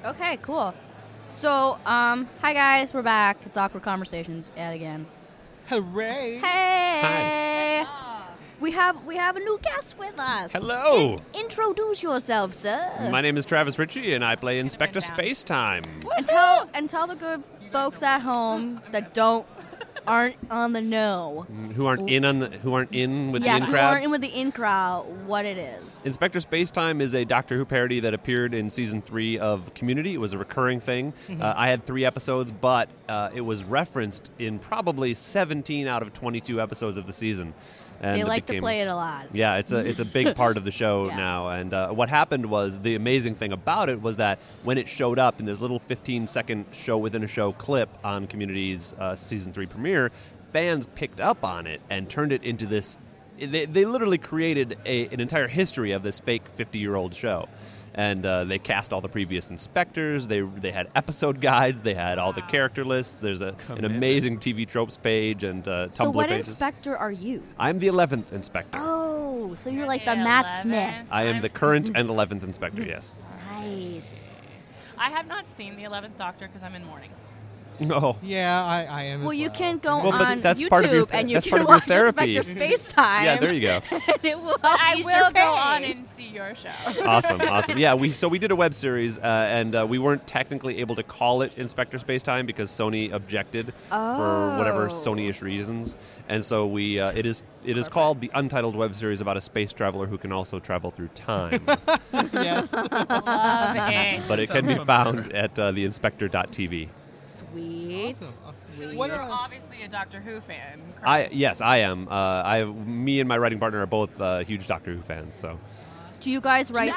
Okay, cool. So, hi guys, we're back. It's Awkward Conversations yet again. Hooray! Hey! We have a new guest with us. Hello. Introduce yourself, sir. My name is Travis Ritchie, and I play Inspector Spacetime. And tell the good folks at home that aren't on the know. Who aren't in with the in who crowd? aren't in with the in crowd, what it is. Inspector Spacetime is a Doctor Who parody that appeared in Season 3 of Community. It was a recurring thing. I had 3 episodes, but it was referenced in probably 17 out of 22 episodes of the season. And They like to play it a lot. Yeah, it's a big part of the show Yeah. now. And what happened was, the amazing thing about it was that when it showed up in this little 15-second show within a show clip on Community's Season 3 premiere, fans picked up on it and turned it into this. They literally created an entire history of this fake 50-year-old show. And they cast all the previous inspectors. They had episode guides. They had all the character lists. There's an amazing TV tropes page and Tumblr So what pages. inspector are you? I'm the 11th inspector. Oh, so you're like the Matt Smith. I am the current and 11th inspector, yes. Nice. I have not seen the 11th Doctor because I'm in mourning. Oh. Yeah, I am. Well, as you well. can go Well, but on that's YouTube part of your and you that's can part of your watch therapy. Inspector Spacetime. Yeah, there you go. And it will help I ease will your go on pain. and see your show. Awesome. Yeah, we did a web series, and we weren't technically able to call it Inspector Spacetime because Sony objected for whatever Sony-ish reasons, and so we it is called the Untitled web series about a space traveler who can also travel through time. Yes. Love it. But it can be found at theinspector.tv. Sweet. Awesome. Sweet. What You're are- obviously a Doctor Who fan. Yes, I am. Me and my writing partner are both huge Doctor Who fans. So Do you guys write?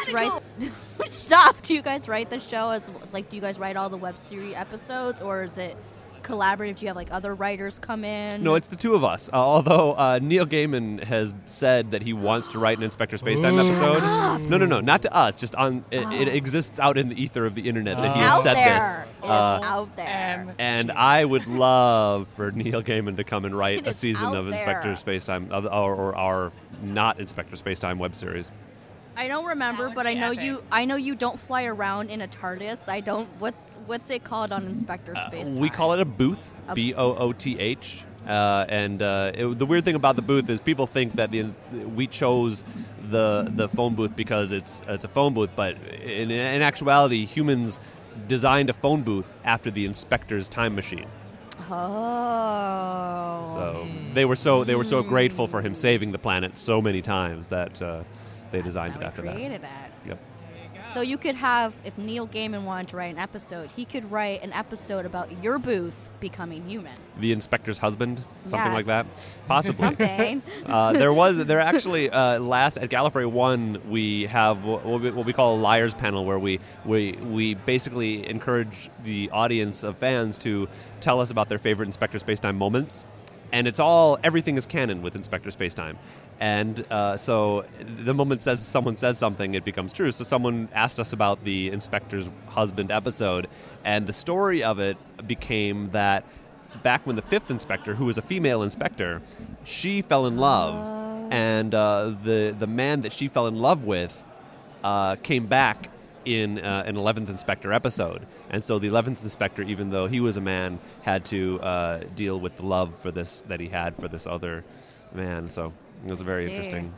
Stop. Do you guys write the show as like? Do you guys write all the web series episodes, or is it collaborative? Do you have like other writers come in? no, it's the two of us. Although Neil Gaiman has said that he wants to write an Inspector Spacetime episode. No, not to us. Just on it exists out in the ether of the internet that he has out said there. this. It's out there. And I would love for Neil Gaiman to come and write It a is season out of there. Inspector Spacetime, or our not Inspector Spacetime web series. I don't remember, That would but I be know epic. you. I know you don't fly around in a TARDIS. I don't. What's it called on Inspector Spacetime? We call it a booth, BOOTH. The weird thing about the booth is people think that we chose the phone booth because it's a phone booth, but in actuality, humans designed a phone booth after the Inspector's time machine. Oh. So they were so grateful for him saving the planet so many times that they designed it after that. Created that. Yep. So you could have, if Neil Gaiman wanted to write an episode, he could write an episode about your booth becoming human. The Inspector's husband, something like that, Yes. possibly. Something. There actually last at Gallifrey 1 we have what we call a liars panel where we basically encourage the audience of fans to tell us about their favorite Inspector Spacetime moments, and everything is canon with Inspector Spacetime. And so the moment someone says something, it becomes true. So someone asked us about the Inspector's husband episode, and the story of it became that back when the 5th Inspector, who was a female inspector, she fell in love, and the man that she fell in love with came back in an 11th Inspector episode. And so the 11th Inspector, even though he was a man, had to deal with the love for this that he had for this other man. So it was very See. interesting.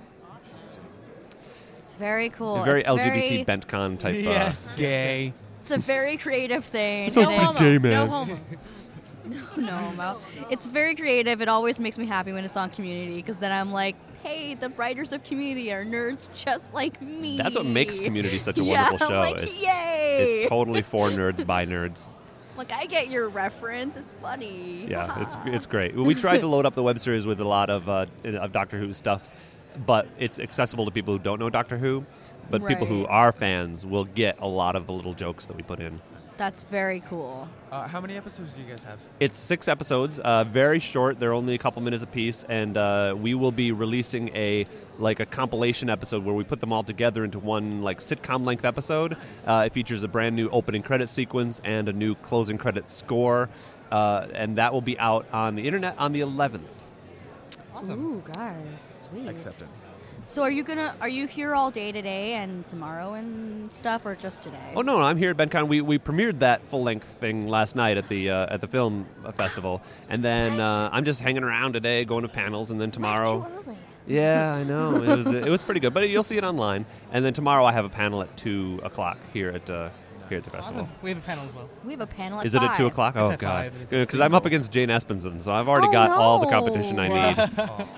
It's very cool. A very It's LGBT bent-con type. Yes. Gay. It's a very creative thing. Sounds and pretty gay, man. No homo. No homo. It's very creative. It always makes me happy when it's on Community because then I'm like, hey, the writers of Community are nerds just like me. That's what makes Community such a Yeah, wonderful show. like, it's, yay! it's totally for nerds by nerds. Like, I get your reference. It's funny. Yeah, it's great. We tried to load up the web series with a lot of Doctor Who stuff, but it's accessible to people who don't know Doctor Who. But people who Right. are fans will get a lot of the little jokes that we put in. That's very cool. How many episodes do you guys have? It's 6 episodes, very short. They're only a couple minutes apiece, and we will be releasing a compilation episode where we put them all together into one sitcom length episode. It features a brand new opening credit sequence and a new closing credit score, and that will be out on the internet on the 11th. Awesome. Ooh, guys, sweet. Accepted. So are you here all day today and tomorrow and stuff, or just today? Oh no, I'm here at BenCon. We premiered that full length thing last night at the film festival, and then I'm just hanging around today, going to panels, and then tomorrow. Too early. Yeah, I know it was pretty good, but you'll see it online. And then tomorrow I have a panel at 2:00 here at the festival. Awesome. We have a panel as well. We have a panel at Is it at 5. 2:00? Oh at god, 5. because I'm up against Jane Espenson, so I've already Oh, got all the no. competition I need.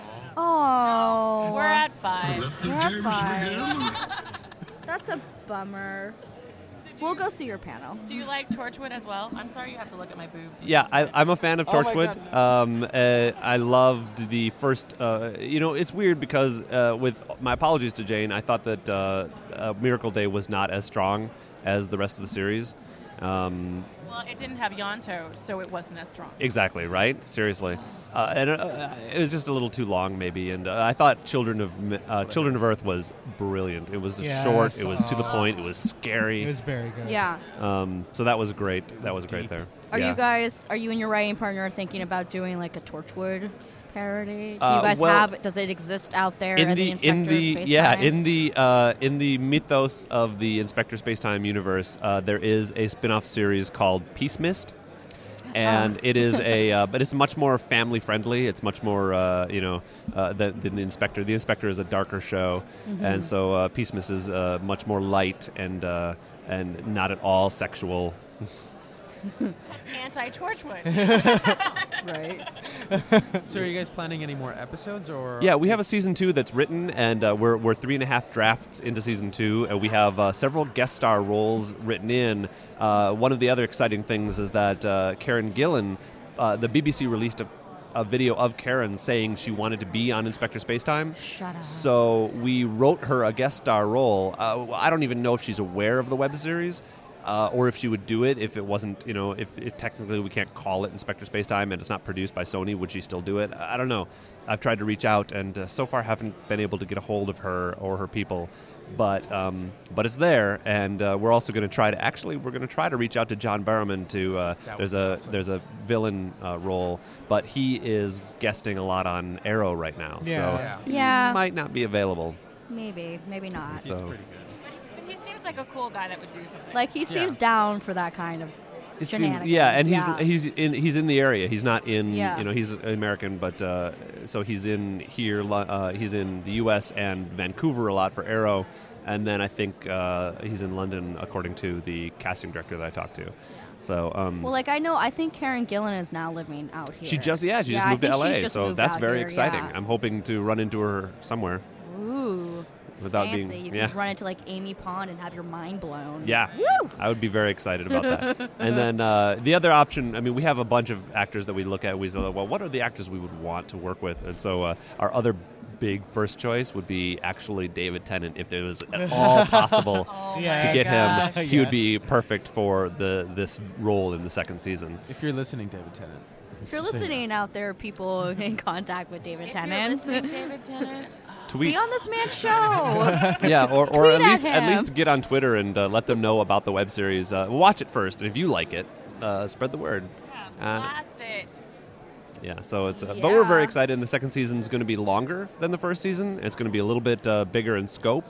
Oh. We're at 5. We're at 5. That's a bummer. We'll go see your panel. Do you like Torchwood as well? I'm sorry you have to look at my boobs. Yeah, I'm a fan of Oh my Torchwood. God, I loved the first. It's weird because with my apologies to Jane, I thought that Miracle Day was not as strong as the rest of the series. Well, it didn't have Yonto, so it wasn't as strong. Exactly, right? Seriously. And it was just a little too long, maybe. And I thought Children of Earth was brilliant. It was Yes. short. It was to the point. It was scary. It was very good. Yeah. So that was great. That was deep. great there. Are Yeah. you and your writing partner thinking about doing like a Torchwood parody? Do you Uh, guys well, does it exist out there in in the Inspector Space yeah Time? in the mythos of the Inspector Spacetime universe, there is a spin-off series called Peace Mist. And it is but it's much more family friendly. It's much more, than the Inspector. The Inspector is a darker show, and so Peace Mist is much more light and not at all sexual. Anti-Torchwood. Right. So are you guys planning any more episodes or? Yeah, we have a season 2 that's written, and we're 3.5 drafts into season 2, and we have several guest star roles written in. One of the other exciting things is that Karen Gillan, the BBC released a video of Karen saying she wanted to be on Inspector Spacetime. Shut up. So we wrote her a guest star role. I don't even know if she's aware of the web series. Or if she would do it if it wasn't, if technically we can't call it Inspector Spacetime and it's not produced by Sony, would she still do it? I don't know. I've tried to reach out and so far haven't been able to get a hold of her or her people. But it's there, and we're also going to try to reach out to John Barrowman to. There's a villain role, but he is guesting a lot on Arrow right now, Yeah. so Yeah. he might not be available. Maybe not. So. But he seems like a cool guy that would do something. Like he seems down for that kind of It seems, shenanigans. yeah, and yeah. he's in the area. He's not in, Yeah. he's American, but so he's in here. He's in the U.S. and Vancouver a lot for Arrow, and then I think he's in London, according to the casting director that I talked to. So, Well, like I think Karen Gillan is now living out here. she just I moved to think L.A. she's just So moved that's out very here, exciting. yeah. I'm hoping to run into her somewhere. Ooh, Without fancy. being- You yeah. can run into like Amy Pond and have your mind blown. Yeah, Woo! I would be very excited about that. And then the other option, I mean, we have a bunch of actors that we look at. We say, well, what are the actors we would want to work with? And so our other big first choice would be actually David Tennant, if it was at all possible Yeah. to get gosh. him. He would Yeah. be perfect for this role in the second season. If you're listening, David Tennant. If you're listening out there, people in contact with David If you're Tennant, listening, David Tennant. Tweet, be on this man's show. yeah, or Tweet at at least him. get on Twitter and let them know about the web series. Watch it first, and if you like it, spread the word. Yeah, blast it. Yeah, so it's but we're very Yeah. excited. And the second season is going to be longer than the first season. It's going to be a little bit bigger in scope,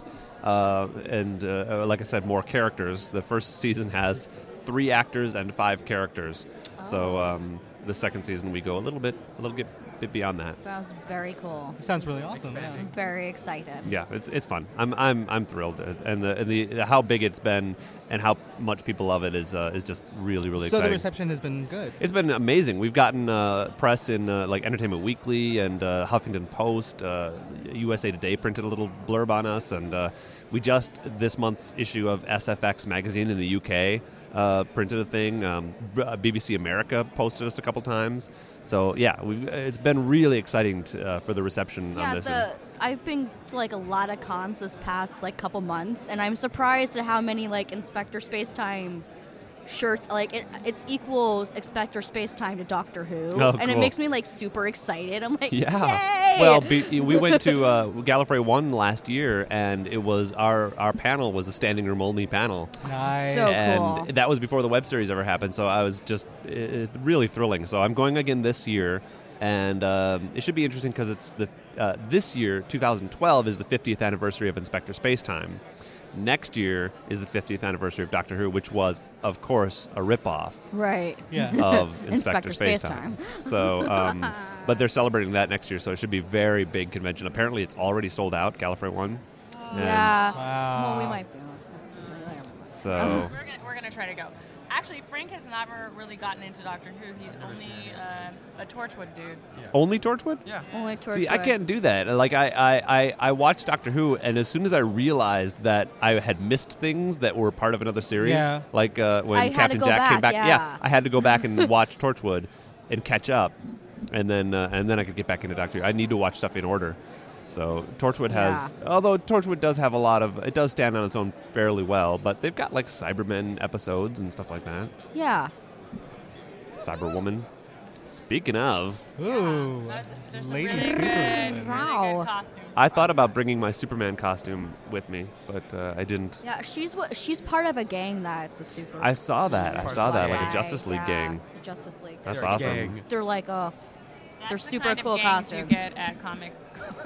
and like I said, more characters. The first season has 3 actors and 5 characters. So the second season we go a little bit beyond that. That was very cool. It sounds really awesome. Yeah. I'm very excited. Yeah, it's fun. I'm thrilled, and the how big it's been and how much people love it is just really So exciting. the reception has been good. It's been amazing. We've gotten press in like Entertainment Weekly and Huffington Post. USA Today printed a little blurb on us, and we just this month's issue of SFX magazine in the UK printed a thing. BBC America posted us a couple times. So yeah, it's been really exciting for the reception on this. I've been to like a lot of cons this past like couple months, and I'm surprised at how many like Inspector Spacetime shirts, like it's equals Inspector Spacetime to Doctor Who, Oh, and it cool. makes me like super excited. I'm like, Yeah. yay! Well, we went to Gallifrey 1 last year, and it was our panel was a standing room only panel. Nice. So And cool. that was before the web series ever happened, so I was just really thrilling. So I'm going again this year, And it should be interesting because it's this year, 2012, is the 50th anniversary of Inspector Spacetime. Next year is the 50th anniversary of Doctor Who, which was, of course, a ripoff Right. of Inspector Inspector Spacetime. Spacetime. So, but they're celebrating that next year, so it should be a very big convention. Apparently, it's already sold out, Gallifrey 1. And Yeah. Wow. Well, we might be. So, We're gonna try to go. Actually, Frank has never really gotten into Doctor Who. He's only a Torchwood dude. only Torchwood? Yeah. Only Torchwood. See, I can't do that. Like, I watched Doctor Who, and as soon as I realized that I had missed things that were part of another series, Yeah. like I when had to Captain go Jack came back, back, yeah. I had to go back and watch Torchwood and catch up, and then I could get back into Doctor Who. I need to watch stuff in order. So Torchwood has, although Torchwood does have a lot of, it does stand on its own fairly well, but they've got like Cybermen episodes and stuff like that. Yeah. Cyberwoman. Speaking of, Ooh. There's some Lady really Superman. good, Wow. really good costumes. I thought about bringing my Superman costume with me, but I didn't. Yeah, she's part of a gang that the super. I saw that. I saw that, like a Right, Justice League yeah, gang. the Justice League. That's They're a awesome. gang. They're like, That's they're the super kind of cool gangs costumes. you get at Comic.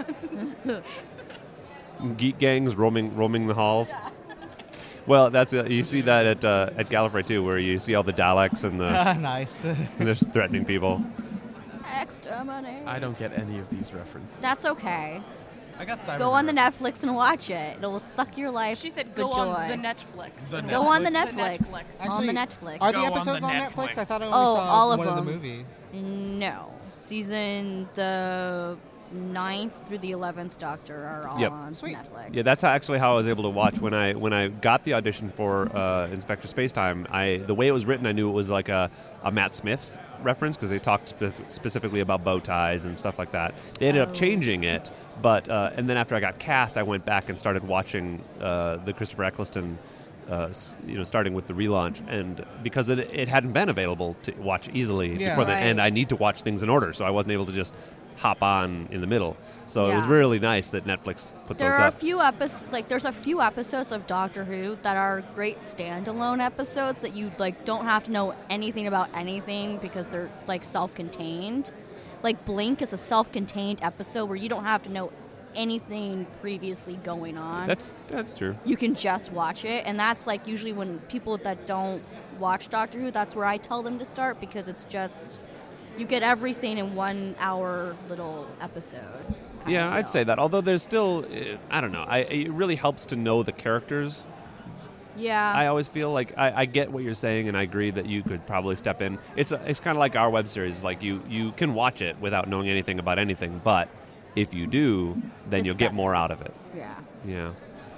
Geek gangs roaming the halls. Well, that's you see that at Gallifrey too, where you see all the Daleks and Nice. and they're just threatening people. Exterminate. I don't get any of these references. That's okay. I got Cyberman. Go on the Netflix and watch it. It'll suck your life. She said, with "Go joy. on the Netflix." The Go on the The Netflix. Netflix. On the Actually, Netflix. Are the Go on episodes the on Netflix? Netflix. I thought I only Oh, saw all of one them. in the movie. No. Season the 9th through the 11th Doctor are all Yep. on Sweet. Netflix. Yeah, that's actually how I was able to watch when I got the audition for Inspector Spacetime. The way it was written, I knew it was like a Matt Smith reference because they talked specifically about bow ties and stuff like that. They ended up changing it, but and then after I got cast, I went back and started watching the Christopher Eccleston. Starting with the relaunch, and because it hadn't been available to watch easily Yeah. before then, Right. and I need to watch things in order, so I wasn't able to just hop on in the middle. So it was Yeah. really nice that Netflix put There those are up. there's a few episodes of Doctor Who that are great standalone episodes that you like don't have to know anything about anything because they're like self-contained. Like Blink is a self-contained episode where you don't have to know anything previously going on. That's true. You can just watch it, and that's like usually when people that don't watch Doctor Who, that's where I tell them to start because it's just you get everything in 1 hour little episode. kind Yeah, of I'd deal. say that. Although there's still, I don't know. It really helps to know the characters. Yeah. I always feel like I get what you're saying, and I agree that you could probably step in. It's kind of like our web series. Like you can watch it without knowing anything about anything, but if you do, then It's you'll get better. more out of it. yeah. Yeah.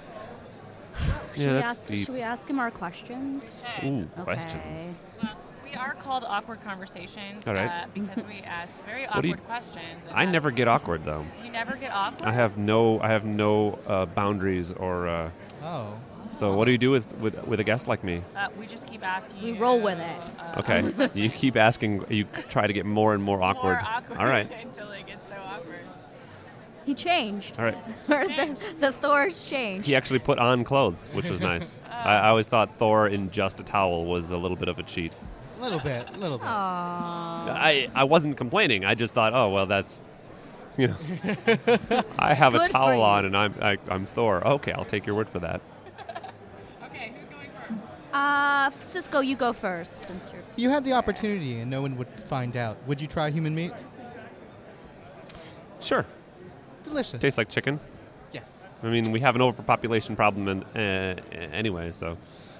Should, Yeah, we that's ask, deep. should we ask him our questions? Okay. Ooh, Okay. questions. Well, we are called Awkward Conversations All right. because we ask very What do you- awkward questions. I about- never get awkward though. You never get awkward? I have no boundaries or. Oh. So what do you do with a guest like me? We just keep asking We you, roll with it. Okay, you keep asking. You try to get more and more awkward. More awkward All right. until it gets so awkward. He changed. All right. Or the Thor's changed. He actually put on clothes, which was nice. I always thought Thor in just a towel was a little bit of a cheat. Little bit. Aww. I wasn't complaining. I just thought, oh well, that's I have Good a for towel you. on and I'm Thor. Okay, I'll take your word for that. Okay, who's going first? Cisco, you go first since you're. If you had the opportunity and no one would find out, would you try human meat? Sure. Delicious. Tastes like chicken. Yes. I mean, we have an overpopulation problem anyway, so.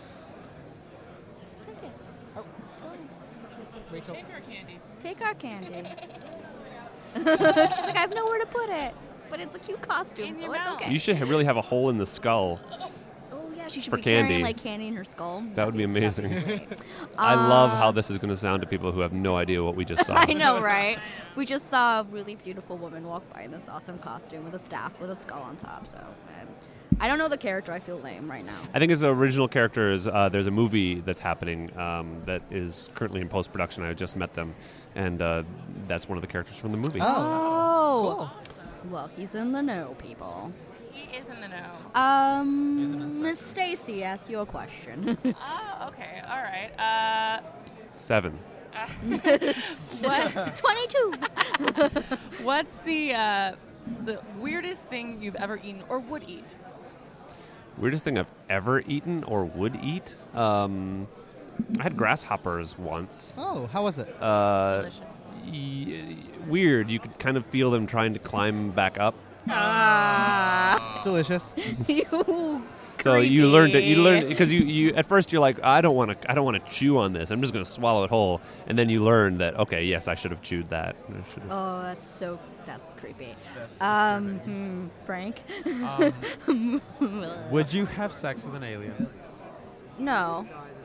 Take it. Oh, go ahead. Rachel. Take our candy. Take our candy. She's like, I have nowhere to put it, but it's a cute costume, In so your it's mouth. okay. You should really have a hole in the skull. Oh yeah, she should for be carrying candy. like candy in her skull. That would be that'd amazing. sweet. I love how this is going to sound to people who have no idea what we just saw. I know, right? We just saw a really beautiful woman walk by in this awesome costume with a staff with a skull on top. So I don't know the character. I feel lame right now. I think his original character is there's a movie that's happening that is currently in post-production. I just met them, and that's one of the characters from the movie. Oh. Well, he's in the know, people. He is in the know. Miss Stacy, ask you a question. Oh, okay. All right. 7. What? 22. What's the weirdest thing you've ever eaten or would eat? Weirdest thing I've ever eaten or would eat? I had grasshoppers once. Oh, how was it? Delicious. Weird. You could kind of feel them trying to climb back up. Delicious. You So you learn creepy. because you at first you're like, I don't want to chew on this. I'm just going to swallow it whole. And then you learn that, okay, yes, I should have chewed that. Oh, that's creepy. Frank? Would you have sex with an alien? No.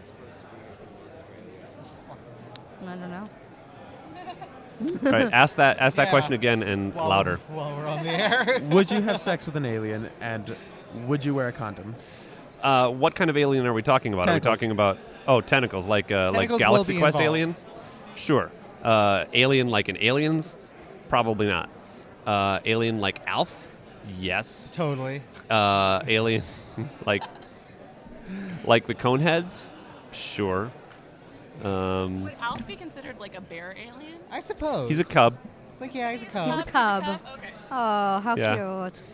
I don't know. All right, ask that Yeah. question again and louder. While we're on the air. Would you have sex with an alien, and would you wear a condom? What kind of alien are we talking about? Tentacles. Are we talking about tentacles like Tentacles Galaxy will be Quest involved. alien? Sure. Alien like in Aliens? Probably not. Alien like Alf? Yes. Totally. Alien like the Coneheads? Sure. Would Alf be considered like a bear alien? I suppose. He's a cub. It's like, yeah, he's a cub. He's a cub. Okay. Oh, how Yeah. cute.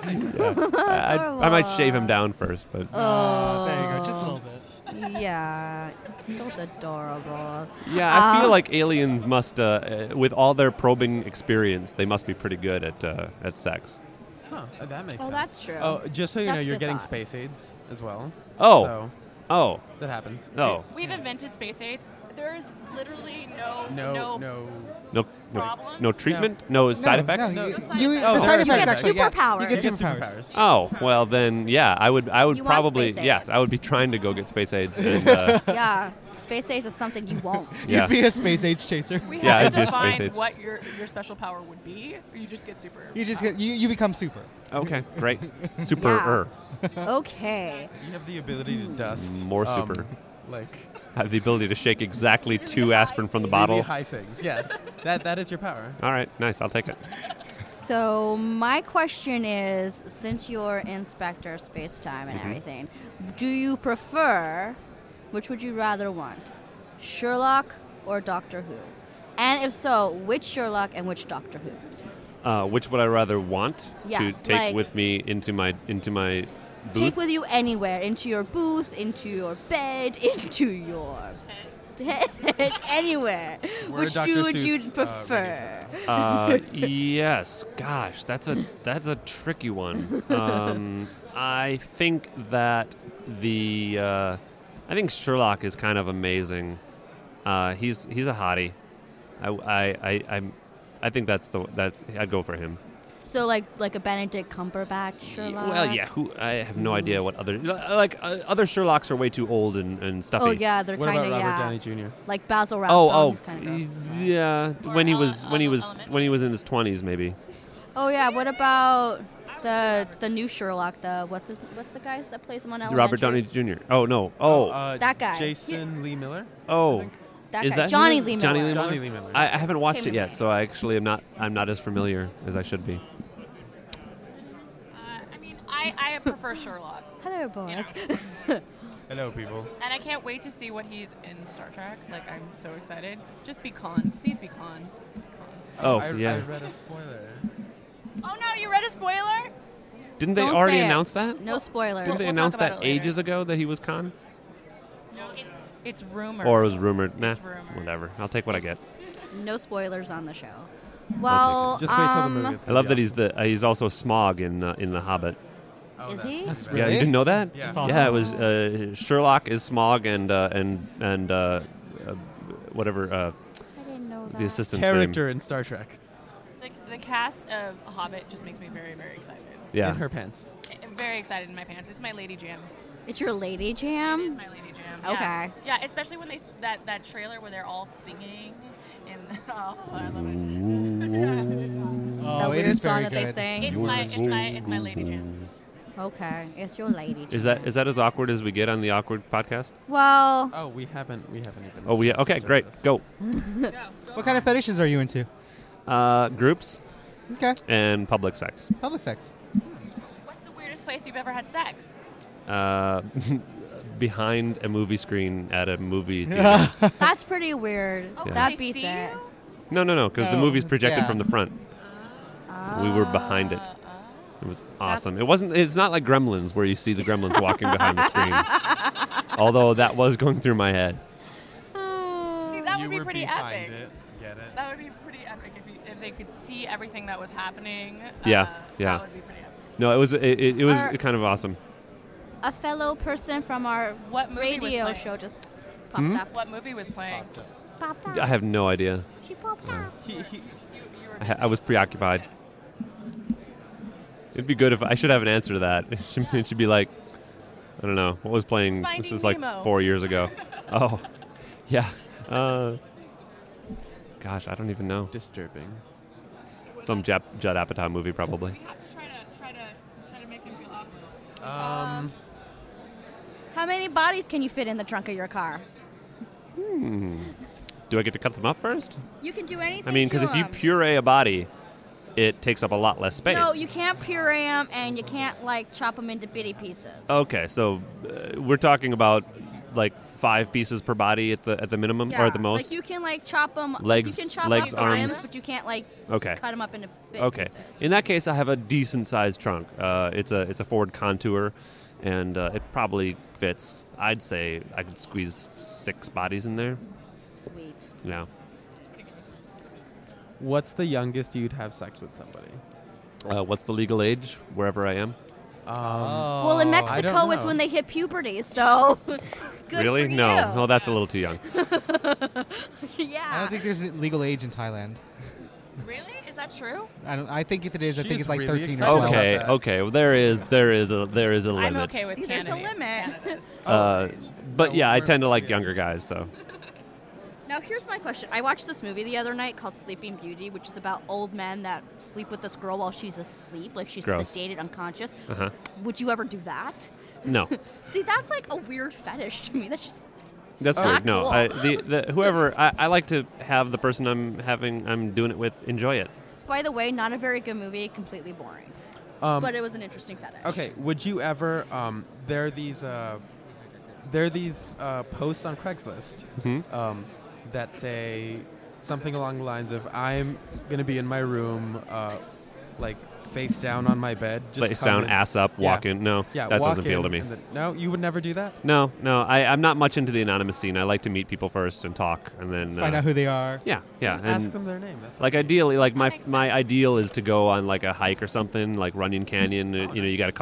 I might shave him down first, but Oh, there you go. Just a little bit. Yeah. That's adorable. yeah, I feel like aliens must, with all their probing experience, they must be pretty good at sex. Huh, that makes Oh, sense. that's true. Oh, just so you know, That's you're good getting thought. space aids as well. Oh. So Oh, that happens. no, We've invented space aids. There's literally No. Problems? no treatment, no side effects. no. You, side you, effects. the Oh, side there effects are You get actually, yeah. superpowers. You get You get superpowers. superpowers. Oh, well then, yeah, I would You want probably, space yes, aids. I would be trying to go get space aids. And, Yeah. Space age is something you won't. yeah. You'd be a space age chaser. We Yeah, have to I'd do space define aids. what your special power would be, or you just get super. You just get you become super. Okay, great. Super. Okay. You have the ability to dust. More super. Like I have the ability to shake exactly 2 aspirin from the really bottle. high things. Yes, that is your power. All right, nice. I'll take it. So my question is, since you're Inspector Space-Time and everything, do you prefer, which would you rather want, Sherlock or Doctor Who? And if so, which Sherlock and which Doctor Who? Which would I rather want Yes, to take like- with me into my booth? Take with you anywhere, into your booth, into your bed, into your head, anywhere. We're Which Dr. do would you Seuss, prefer? Yes. Gosh, that's a tricky one. I think that I think Sherlock is kind of amazing. He's a hottie. I think that's I'd go for him. So like a Benedict Cumberbatch Sherlock? Well, yeah. I have no idea what other other Sherlocks are way too old and stuffy. Oh yeah, they're What kind about of Robert yeah. Downey Jr.? Like Basil Rathbone. He's kind of yeah. When he was Elementary. when he was in his 20s, maybe. Oh yeah, what about the new Sherlock? What's the guy that plays him on Elementary? Robert Downey Jr. Oh no. Oh That guy. Jason Lee Miller. oh. That Is guy. that Johnny who it Lee is? Miller. Johnny Lee Johnny Lee Miller. I haven't watched Came it in yet, late. so I'm not as familiar as I should be. I mean, I prefer Sherlock, Hello, boys. Hello, people. and I can't wait to see what he's in Star Trek. Like, I'm so excited. Just be Khan. Please be Khan. Just be Khan. Oh, I yeah. read a spoiler. Oh no, you read a spoiler? Didn't they Don't already say it. announce that? No spoilers. Didn't they We'll announce talk about that it later. ages ago that he was Khan? No, it's rumored. Or it was rumored? Nah, It's rumored. whatever. I'll take what I get. No spoilers on the show. Well, Just wait till the movie. I love that he's also Smog in The Hobbit. Oh, Is that's he? that's That's very- Yeah, you didn't know that? Yeah. That's awesome. Yeah, it was Sherlock is Smog and whatever I didn't know that. the assistant's character in Star Trek. The cast of Hobbit just makes me very, very excited. name. Yeah. In her pants. I'm very excited in my pants. It's my lady jam. It's your lady It is jam. my lady jam. Okay. Yeah, yeah, especially when that trailer where they're all singing and oh, I love it. Oh, The it weird is song very that they good. sing. It's my lady jam. Okay, it's your lady jam. Is that as awkward as we get on the awkward podcast? Well, Oh, we haven't even. Oh, okay, started great, this. go. What kind of fetishes are you into? Groups Okay. and public sex. Public sex. What's the weirdest place you've ever had sex? behind a movie screen at a movie theater. That's pretty weird. Oh, Yeah. That they beats see it. you? No, because the Oh, movie's projected yeah. from the front. We were behind it. It was awesome. That's- It's not like Gremlins where you see the Gremlins walking behind the screen. Although that was going through my head. See, that you would be were pretty behind epic. it. Get it? That would be pretty epic if they could see everything that was happening. Yeah, yeah. That would be pretty epic. No, it was Our- kind of awesome. A fellow person from our What movie was radio playing? show just popped up. What movie was playing? Popped up. I have no idea. She popped up. You were I was preoccupied. It'd be good if I should have an answer to that. It should be like, I don't know, what was playing? This Finding was like Nemo. 4 years ago. Oh, yeah. Gosh, I don't even know. Disturbing. Some Judd Apatow movie, probably. We have to try to make him feel awkward. How many bodies can you fit in the trunk of your car? Do I get to cut them up first? You can do anything. I mean, because to if you 'em. puree a body, it takes up a lot less space. No, you can't puree them, and you can't like chop them into bitty pieces. Okay, so we're talking about like 5 pieces per body at the minimum or at the most. Like you can like chop them. Legs- you can chop legs, off the limbs, arms. but you can't like Okay. cut them up into bit Okay. pieces. In that case, I have a decent sized trunk. It's a Ford Contour, and it probably fits. I'd say I could squeeze 6 bodies in there. Sweet. Yeah. What's the youngest you'd have sex with somebody? What's the legal age wherever I am? Well, in I Mexico, don't it's know. when they hit puberty, so good Really? for you. No, that's a little too young. Yeah. I don't think there's a legal age in Thailand. Really? Is that true? I think if it is, I think She's it's like really 13 or excited 12. about Okay, that. okay. Well, there is a limit. I'm okay with See, there's a Canada. limit. Canada's. But yeah, I we're- tend to like yeah. younger guys. So Now, here's my question. I watched this movie the other night called Sleeping Beauty, which is about old men that sleep with this girl while she's asleep, like she's Gross. sedated, unconscious. Uh-huh. Would you ever do that? no, See, that's like a weird fetish to me. That's just that's Oh, weird. No, cool. whoever I like to have the person I'm doing it with enjoy it. By the way, not a very good movie, completely boring. But it was an interesting fetish. Okay, would you ever? There are these posts on Craigslist that say something along the lines of, "I'm going to be in my room, like face down on my bed, just Face come down, in." ass up, Yeah. walk in. No, Yeah, that walk doesn't appeal to in me. and no, you would never do that. No, I'm not much into the anonymous scene. I like to meet people first and talk, and then Find out who they are. Yeah, yeah, Just ask and them their name. That's like ideally, like That makes my sense. ideal is to go on like a hike or something, like Runyon Canyon. You know, you got to